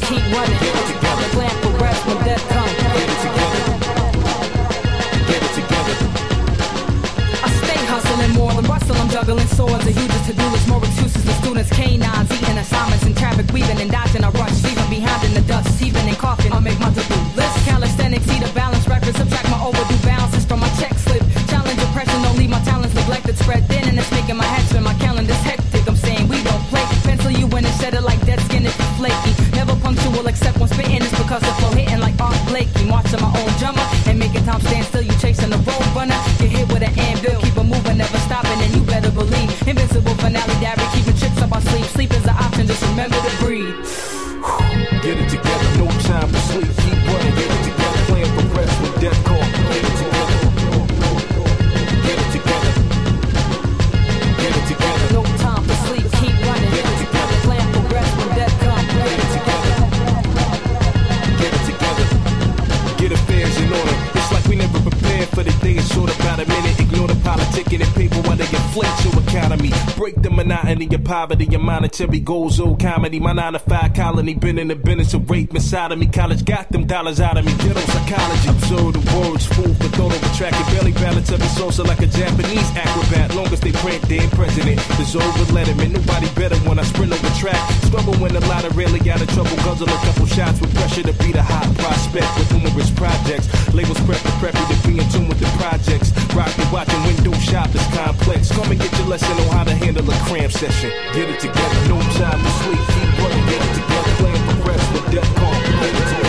keep running. Get it together. Plan for rest when death comes. Get it together. Get it together. I stay hustling more than Russell. I'm juggling swords. A huge to-do list. More excuses than students. Canines eating assignments in traffic. Weaving and dodging a rush. Leaving behind in the dust. Heaving and coughing. I'll make my to-do list. Calisthenics. See the balance records. Subtract my overdue balances from my check slip. Challenge oppression. Don't leave my talents neglected. Spread thin and it's making my head spin. My calendar's hectic. I'm saying we don't play. Pencil you in and shed it like dead skin if you flaky. Never punctual except when spitting. It's because the flow hitting like Art Blakey. Marching my own drummer and making time stand still. You chasing the road runner. Get hit with an anvil. Keep it moving, never stopping, and you better believe. Invincible finale diary. Keeping tricks up our sleeve. Sleep is an option. Just remember to breathe. Get it together. No time for sleep. Keep running. Get it together. Playing for rest with death call. Get it together. Get it together. Get it together. No time for sleep. Keep running. Get it together. Plan for rest when death comes. Get it together. Get it together. Get affairs in order. It's like we never prepared for the day. It's short about a minute. Ignore the politicking and paper while they inflate your economy. Break the monotony of poverty. Your monetary goals, old comedy. My 9 to 5 colony. Been in the business of rape, misogyny. College got them dollars out of me. Ghetto psychology. Observe the words. Fool for thought over track. It barely balance every salsa like a Japanese acrobat. Long as they print, they ain't president. Deserve a letterman. Nobody better when I sprint over track. Struggle when a lot of rarely out of trouble. Guzzle a couple shots with pressure to be the hot prospect with numerous projects. Labels prep to prep you to be in tune with the projects. Rock me watching window shop is complex. Come and get your lesson on how to handle a cram session. Get it together, no time to sleep. Keep running, get it together. Playing for rest with death call. Get it together.